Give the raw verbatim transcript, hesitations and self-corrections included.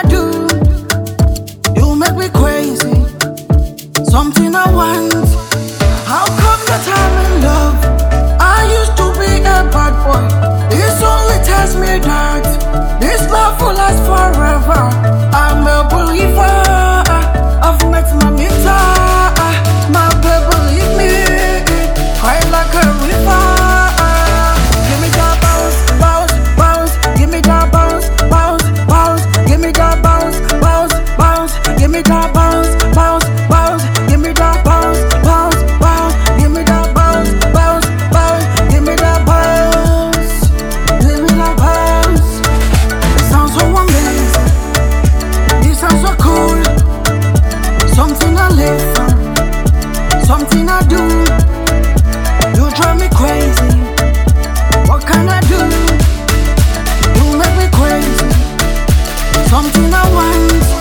I do? You make me crazy. Something I want. How come that I'm in love? I used to be a bad boy. This only tells me that this love will last forever. I'm a believer. I've met my meter. My baby, believe me. Cry like a river. Give me that bounce, bounce, bounce. Give me that bounce, bounce, bounce. Give me that bounce, bounce, bounce. Give me that bounce, bounce, bounce. Give me that bounce, bounce, bounce. Give me that bounce, bounce, bounce. Give me that bounce. Give me that bounce. It sounds so amazing. It sounds so cool. Something I live for. Something I do. You drive me crazy. What can I do? You make me crazy. Something I want.